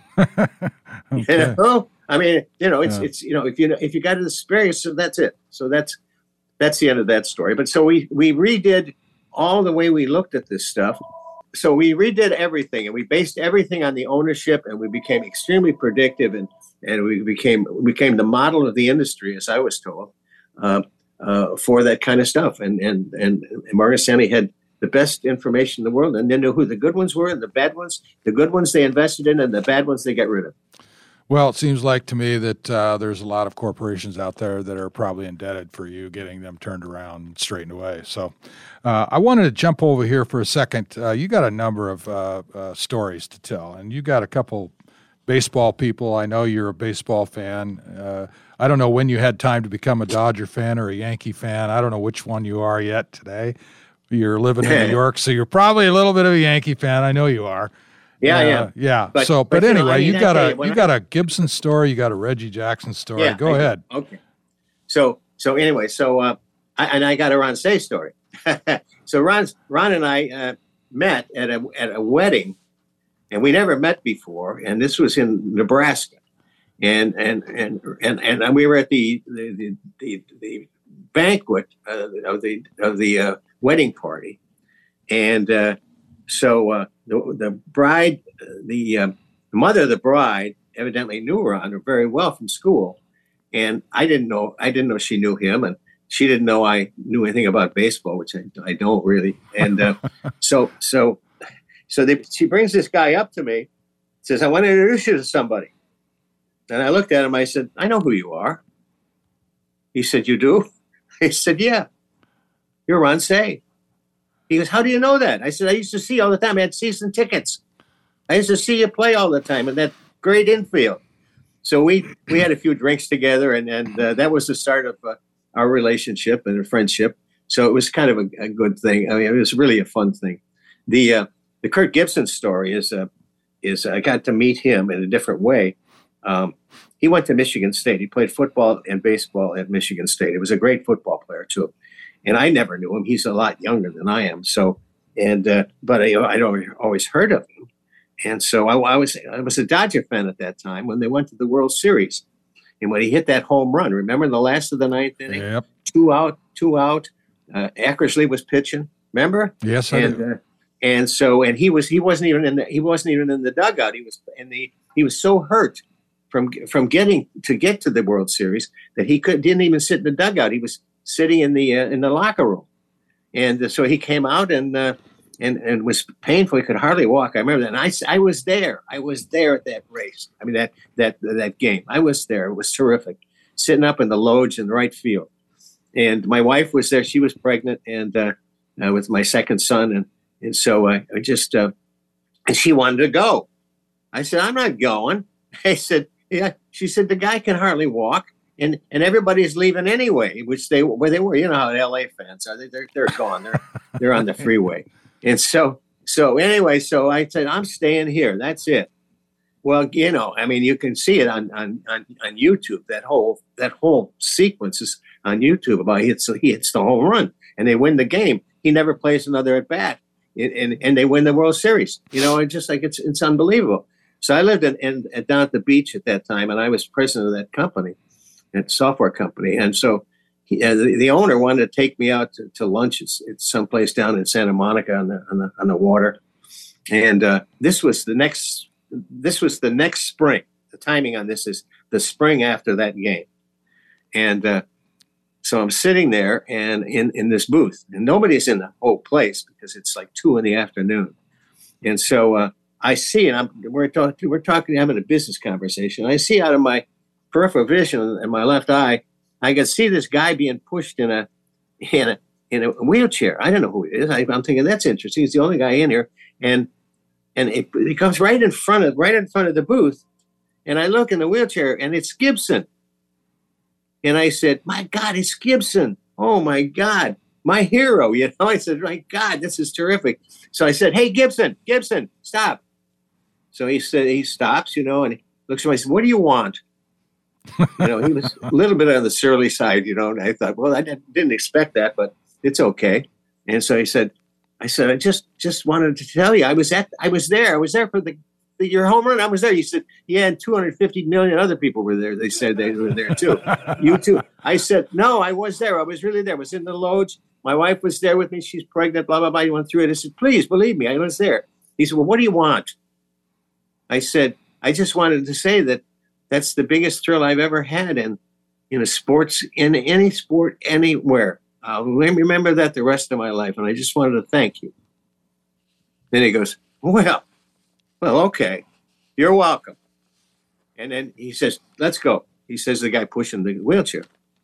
Okay. You know? I mean, you know, it's, yeah. it's, you know, if you, if you got an experience, so that's it. So that's, that's the end of that story. But so we, we redid all the way we looked at this stuff. So we redid everything, and we based everything on the ownership, and we became extremely predictive, and, and we became, we became the model of the industry, as I was told, uh, uh, for that kind of stuff. And, and, and, and Morgan Stanley had the best information in the world, and they knew who the good ones were and the bad ones. The good ones they invested in, and the bad ones they got rid of. Well, it seems like to me that uh, there's a lot of corporations out there that are probably indebted for you getting them turned around and straightened away. So uh, I wanted to jump over here for a second. Uh, you got a number of uh, uh, stories to tell, and you got a couple baseball people. I know you're a baseball fan. Uh, I don't know when you had time to become a Dodger fan or a Yankee fan. I don't know which one you are yet today. You're living in New York, so you're probably a little bit of a Yankee fan. I know you are. Yeah, uh, yeah, yeah. But, so, but, but anyway, you, know, I mean, you got a you, you I, got a Gibson story, you got a Reggie Jackson story. Yeah, Go I ahead. Do. Okay. So, so anyway, so uh, I, and I got a Ron Cey story. So Ron, Ron and I uh, met at a at a wedding, and we never met before. And this was in Nebraska, and and and and and we were at the the the, the, the banquet uh, of the of the uh, wedding party, and uh, so uh, the the bride, the uh, mother of the bride, evidently knew Ron very well from school, and I didn't know I didn't know she knew him, and she didn't know I knew anything about baseball, which I, I don't really. And uh, so so so they, she brings this guy up to me, says, "I want to introduce you to somebody." And I looked at him. I said, "I know who you are." He said, "You do?" I said, "Yeah, you're Ron Cey." He goes, "How do you know that?" I said, "I used to see all the time. I had season tickets." I used to see you play all the time in that great infield. So we, we had a few drinks together, and, and uh, that was the start of uh, our relationship and a friendship. So it was kind of a, a good thing. I mean, it was really a fun thing. The uh, the Kirk Gibson story is uh, is I got to meet him in a different way. Um, he went to Michigan State. He played football and baseball at Michigan State. He was a great football player too, and I never knew him. He's a lot younger than I am. So and uh, but I I'd always heard of him, and so I, I was I was a Dodger fan at that time when they went to the World Series, and when he hit that home run. Remember the last of the ninth inning? Yep. Two out, two out. Uh, Eckersley was pitching. Remember? Yes, I and, do. Uh, and so, and he was he wasn't even in the he wasn't even in the dugout. He was in the he was so hurt from from getting to get to the World Series that he could didn't even sit in the dugout. He was sitting in the uh, in the locker room, and uh, so he came out and uh, and and was painful. He could hardly walk. I remember that. And I I was there. I was there at that race. I mean that that that game. I was there. It was terrific. Sitting up in the loge in the right field. And my wife was there. She was pregnant and uh, uh, with my second son. And, and so I, I just, uh, and she wanted to go. I said, I'm not going. I said, yeah. She said, the guy can hardly walk. And and everybody's leaving anyway, which they, where they were, you know how L A fans are. They, they're, they're gone. They're, they're on the freeway. And so, so anyway, so I said, I'm staying here. That's it. Well, you know, I mean, you can see it on, on, on, on YouTube. That whole that whole sequence is on YouTube about he hits, he hits the home run and they win the game. He never plays another at bat, and, and, and they win the World Series. You know, it's just like it's it's unbelievable. So I lived in, in, in down at the beach at that time, and I was president of that company, that software company. And so he, uh, the, the owner wanted to take me out to, to lunch. It's, it's someplace down in Santa Monica on the on the, on the water, and uh, this was the next. This was the next spring. The timing on this is the spring after that game. And uh, so I'm sitting there and in, in this booth, and nobody's in the whole place because it's like two in the afternoon. And so uh, I see, and I'm, we're, talk, we're talking, having a business conversation. I see out of my peripheral vision in my left eye, I can see this guy being pushed in a in a, in a wheelchair. I don't know who it is. I, I'm thinking, that's interesting. He's the only guy in here. And And it, it comes right in front of right in front of the booth, and I look in the wheelchair, and it's Gibson. And I said, "My God, it's Gibson! Oh my God, my hero!" You know, I said, "My God, this is terrific." So I said, "Hey, Gibson, Gibson, stop!" So he said, he stops, you know, and he looks at me. I said, "What do you want?" You know, he was a little bit on the surly side, you know. And I thought, well, I didn't, didn't expect that, but it's okay. And so he said. I said, I just just wanted to tell you, I was at, I was there. I was there for the, the your home run. I was there. You said, yeah, and two hundred fifty million other people were there. They said they were there too. You too. I said, no, I was there. I was really there. I was in the loge. My wife was there with me. She's pregnant, blah, blah, blah. You went through it. I said, please believe me, I was there. He said, well, what do you want? I said, I just wanted to say that that's the biggest thrill I've ever had in, in a sports, in any sport, anywhere. I'll remember that the rest of my life, and I just wanted to thank you. Then he goes, well, well, okay, you're welcome. And then he says, let's go. He says, the guy pushing the wheelchair.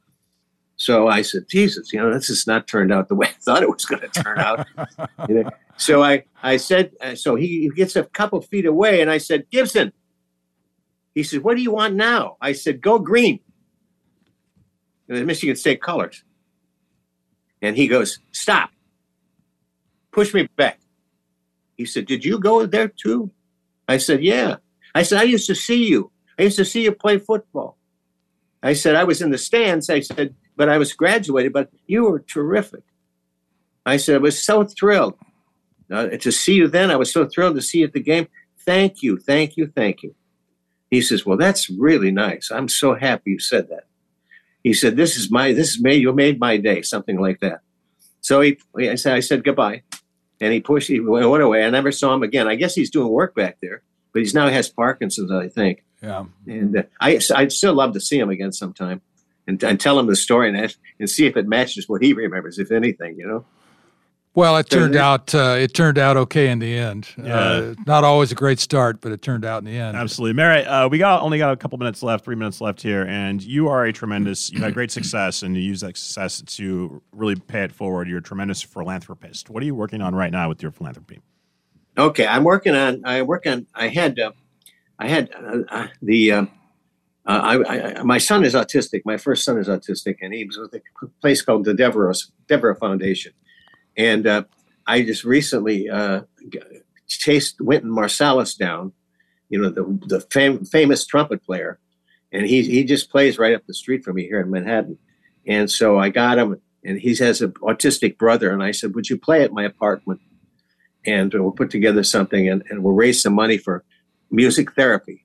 So I said, Jesus, you know, this has not turned out the way I thought it was going to turn out. You know? So I, I said, uh, so he, he gets a couple feet away, and I said, Gibson. He said, what do you want now? I said, go green. The Michigan State colors. And he goes, stop. Push me back. He said, did you go there too? I said, yeah. I said, I used to see you. I used to see you play football. I said, I was in the stands. I said, but I was graduated, but you were terrific. I said, I was so thrilled uh, to see you then. I was so thrilled to see you at the game. Thank you, thank you, thank you. He says, well, that's really nice. I'm so happy you said that. He said, this is my, this is made, you made my day, something like that. So he, I said, I said goodbye. And he pushed, he went away. I never saw him again. I guess he's doing work back there, but he's now has Parkinson's, I think. Yeah. And uh, I, I'd still love to see him again sometime and, and tell him the story and, and see if it matches what he remembers, if anything, you know? Well, it turned out uh, it turned out okay in the end. Yeah. Uh, not always a great start, but it turned out in the end. Absolutely, Mary. Uh, we got only got a couple minutes left, three minutes left here, and you are a tremendous. You had great success, and you use that success to really pay it forward. You're a tremendous philanthropist. What are you working on right now with your philanthropy? Okay, I'm working on. I work on. I had. Uh, I had uh, uh, the. Uh, uh, I, I, my son is autistic. My first son is autistic, and he was with a place called the Devereux Devereux Foundation, and uh, I just recently uh, chased Wynton Marsalis down. You know, the the fam- famous trumpet player, and he he just plays right up the street from me here in Manhattan, and so I got him, and he has an autistic brother, and I said, "Would you play at my apartment?" And we'll put together something, and, and we'll raise some money for music therapy.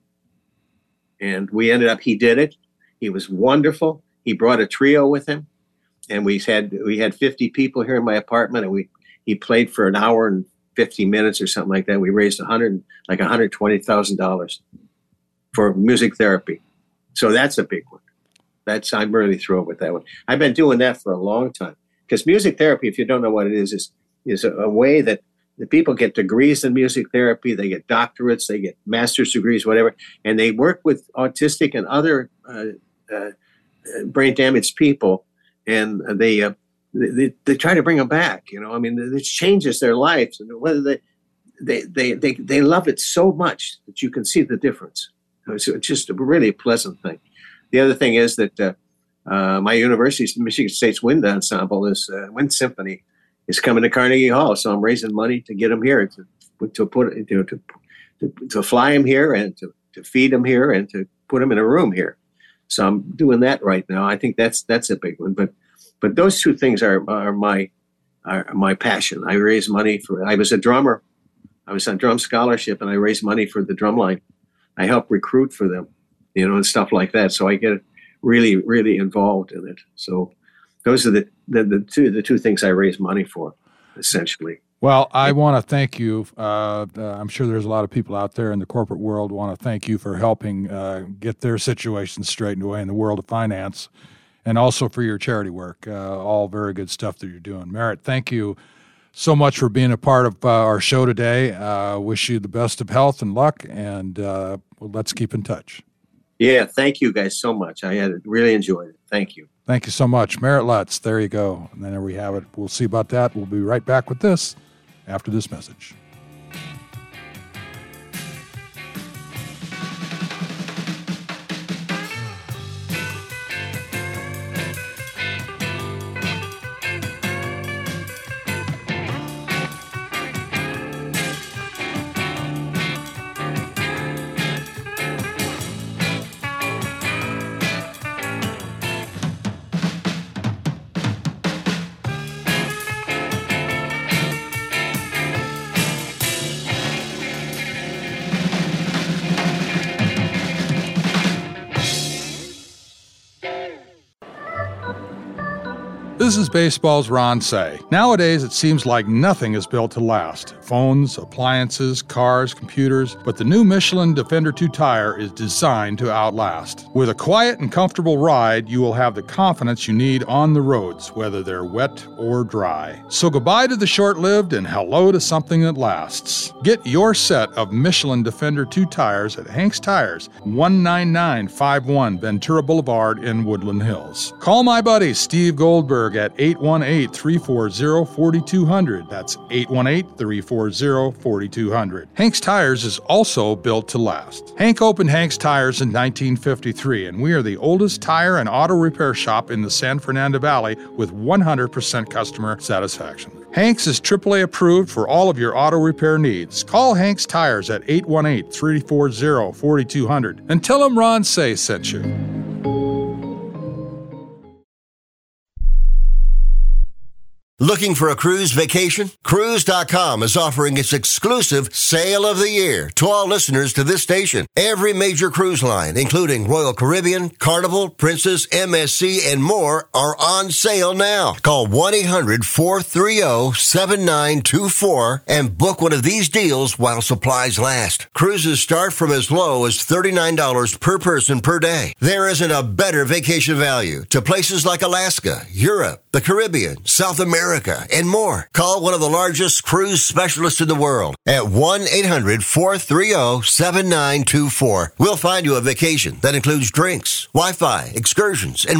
And we ended up, he did it. He was wonderful. He brought a trio with him, and we had we had fifty people here in my apartment, and we he played for an hour and fifty minutes or something like that. We raised a hundred, like one hundred twenty thousand dollars for music therapy. So that's a big one. That's I'm really thrilled with that one. I've been doing that for a long time, because music therapy, if you don't know what it is, is is a, a way that the people get degrees in music therapy, they get doctorates, they get master's degrees, whatever, and they work with autistic and other uh, uh, brain damaged people, and they, uh, they they try to bring them back. You know, I mean, it changes their lives, and whether they they they they they love it so much that you can see the difference. It's just a really pleasant thing. The other thing is that uh, uh, my university's Michigan State's Wind Ensemble is uh, Wind Symphony. Is coming to Carnegie Hall, so I'm raising money to get him here, to to put you know, to, to to fly him here, and to, to feed him here, and to put him in a room here. So I'm doing that right now. I think that's that's a big one. But but those two things are are my are my passion. I raise money for. I was a drummer. I was on drum scholarship, and I raised money for the drumline. I help recruit for them, you know, and stuff like that. So I get really really involved in it. So. Those are the, the, the two the two things I raise money for, essentially. Well, I want to thank you. Uh, uh, I'm sure there's a lot of people out there in the corporate world want to thank you for helping uh, get their situations straightened away in the world of finance, and also for your charity work. Uh, all very good stuff that you're doing. Merritt, thank you so much for being a part of uh, our show today. Uh, wish you the best of health and luck, and uh, well, let's keep in touch. Yeah, thank you guys so much. I had really enjoyed it. Thank you. Thank you so much. Merritt Lutz, there you go. And then there we have it. We'll see about that. We'll be right back with this after this message. This is baseball's Ron Say. Nowadays, it seems like nothing is built to last. Phones, appliances, cars, computers, but the new Michelin Defender two tire is designed to outlast. With a quiet and comfortable ride, you will have the confidence you need on the roads, whether they're wet or dry. So goodbye to the short-lived and hello to something that lasts. Get your set of Michelin Defender two tires at Hank's Tires, one nine nine five one Ventura Boulevard in Woodland Hills. Call my buddy Steve Goldberg at eight one eight, three four zero, four two zero zero. That's eight one eight, three four zero, four two zero zero. Hank's Tires is also built to last. Hank opened Hank's Tires in nineteen fifty-three, and we are the oldest tire and auto repair shop in the San Fernando Valley with one hundred percent customer satisfaction. Hank's is triple A approved for all of your auto repair needs. Call Hank's Tires at eight one eight, three four zero, four two zero zero and tell them Ron Say sent you. Looking for a cruise vacation? Cruise dot com is offering its exclusive Sale of the Year to all listeners to this station. Every major cruise line, including Royal Caribbean, Carnival, Princess, M S C, and more, are on sale now. Call one eight hundred, four three zero, seven nine two four and book one of these deals while supplies last. Cruises start from as low as thirty-nine dollars per person per day. There isn't a better vacation value to places like Alaska, Europe, the Caribbean, South America, and more. Call one of the largest cruise specialists in the world at one eight hundred, four three zero, seven nine two four. We'll find you a vacation that includes drinks, Wi-Fi, excursions, and more.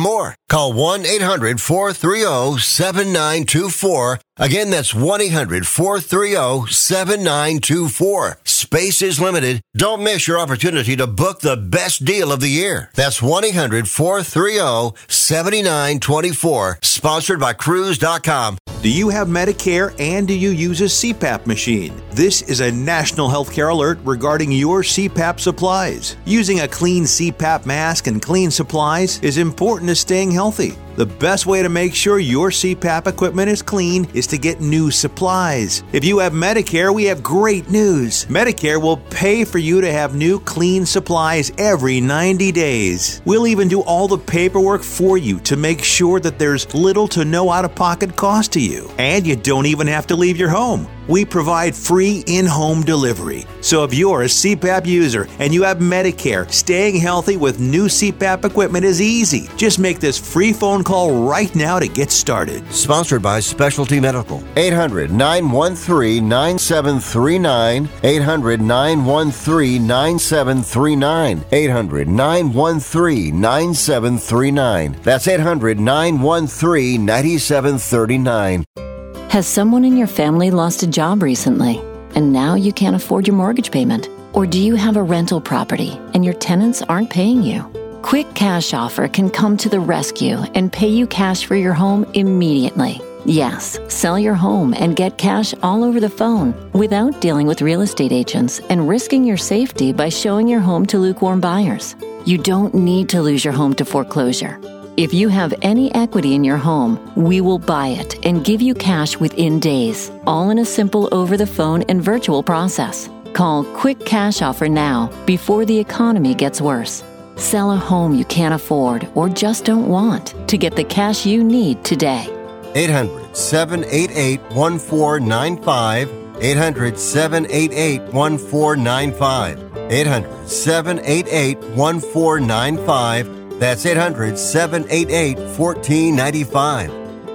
Call one eight hundred four three zero seven nine two four. Again, that's one eight hundred four three zero seven nine two four. Space is limited. Don't miss your opportunity to book the best deal of the year. That's one eight hundred four three zero seven nine two four. Sponsored by Cruise dot com. Do you have Medicare and do you use a C PAP machine? This is a national healthcare alert regarding your C PAP supplies. Using a clean C PAP mask and clean supplies is important to staying healthy. The best way to make sure your C PAP equipment is clean is to get new supplies. If you have Medicare, we have great news. Medicare will pay for you to have new clean supplies every ninety days. We'll even do all the paperwork for you to make sure that there's little to no out-of-pocket cost to you. And you don't even have to leave your home. We provide free in-home delivery. So if you're a C PAP user and you have Medicare, staying healthy with new C PAP equipment is easy. Just make this free phone call right now to get started. Sponsored by Specialty Medical. eight hundred nine one three nine seven three nine. eight hundred nine one three nine seven three nine. eight hundred nine one three nine seven three nine. That's eight hundred nine one three nine seven three nine. Has someone in your family lost a job recently, and now you can't afford your mortgage payment? Or do you have a rental property and your tenants aren't paying you? Quick Cash Offer can come to the rescue and pay you cash for your home immediately. Yes, sell your home and get cash all over the phone without dealing with real estate agents and risking your safety by showing your home to lukewarm buyers. You don't need to lose your home to foreclosure. If you have any equity in your home, we will buy it and give you cash within days, all in a simple over-the-phone and virtual process. Call Quick Cash Offer now before the economy gets worse. Sell a home you can't afford or just don't want to get the cash you need today. eight hundred seven eight eight one four nine five. eight hundred seven eight eight one four nine five. eight hundred seven eight eight one four nine five. That's eight hundred seven eight eight one four nine five.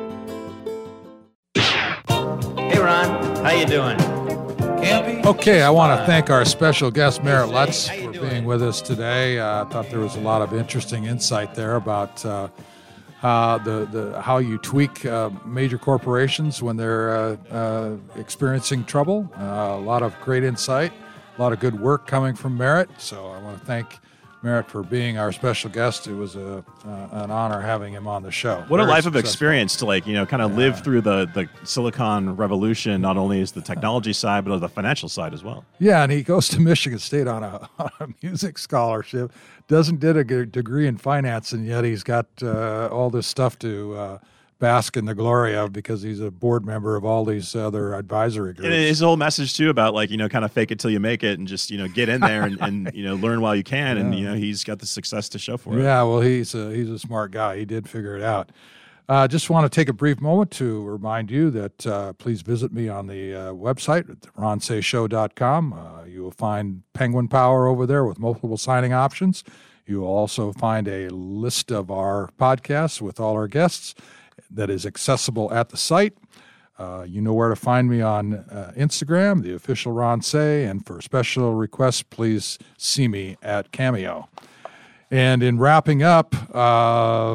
Hey, Ron. How you doing? Campy? Okay, I want to thank our special guest, Merritt Lutz, for being with us today. Uh, I thought there was a lot of interesting insight there about uh, uh, the, the how you tweak uh, major corporations when they're uh, uh, experiencing trouble. Uh, a lot of great insight, a lot of good work coming from Merritt. So I want to thank Merritt for being our special guest. It was a uh, an honor having him on the show. What Very a life of successful. experience to like, you know, kind of Yeah. live through the, the Silicon Revolution, not only as the technology side, but on the financial side as well. Yeah, and he goes to Michigan State on a, on a music scholarship, doesn't get a g- degree in finance, and yet he's got uh, all this stuff to uh, bask in the glory of because he's a board member of all these other advisory groups. And his whole message too about like, you know, kind of fake it till you make it and just, you know, get in there and, and you know, learn while you can. And, Yeah. you know, he's got the success to show for it. Yeah, well, he's a, he's a smart guy. He did figure it out. Uh, just want to take a brief moment to remind you that uh, please visit me on the uh, website at ron say show dot com. Uh, you will find Penguin Power over there with multiple signing options. You will also find a list of our podcasts with all our guests that is accessible at the site. Uh, you know where to find me on uh, Instagram, the official Ron Say, and for special requests, please see me at Cameo. And in wrapping up, uh,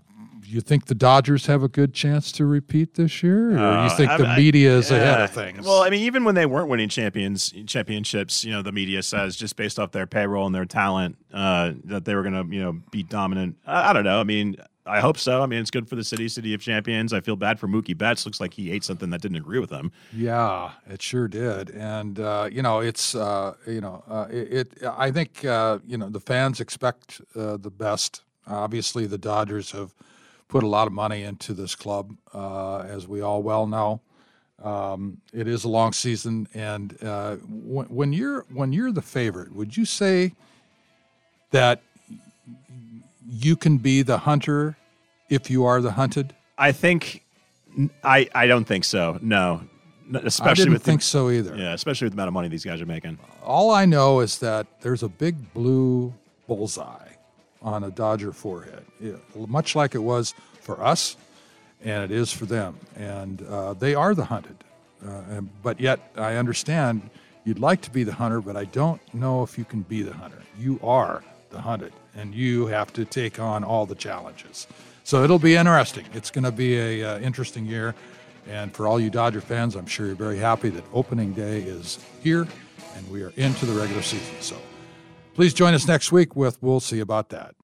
you think the Dodgers have a good chance to repeat this year, or Uh, you think I- the I- media is yeah. ahead of things? Well, I mean, even when they weren't winning champions championships, you know, the media says just based off their payroll and their talent uh, that they were going to, you know, be dominant. I, I don't know. I mean, I hope so. I mean, it's good for the city, city of champions. I feel bad for Mookie Betts. Looks like he ate something that didn't agree with him. Yeah, it sure did, and uh, you know, it's uh, you know, uh, it, it. I think uh, you know the fans expect uh, the best. Obviously, the Dodgers have put a lot of money into this club, uh, as we all well know. Um, it is a long season, and uh, when, when you're when you're the favorite, would you say that you can be the hunter if you are the hunted? I think I I don't think so. No, N- especially I didn't with think the, so either. Yeah, especially with the amount of money these guys are making. All I know is that there's a big blue bullseye on a Dodger forehead, yeah, much like it was for us, and it is for them. And uh, they are the hunted. Uh, and, but yet, I understand you'd like to be the hunter, but I don't know if you can be the hunter. You are the hunted, and you have to take on all the challenges. So it'll be interesting. It's going to be a uh, interesting year. And for all you Dodger fans, I'm sure you're very happy that opening day is here and we are into the regular season. So please join us next week with We'll See About That.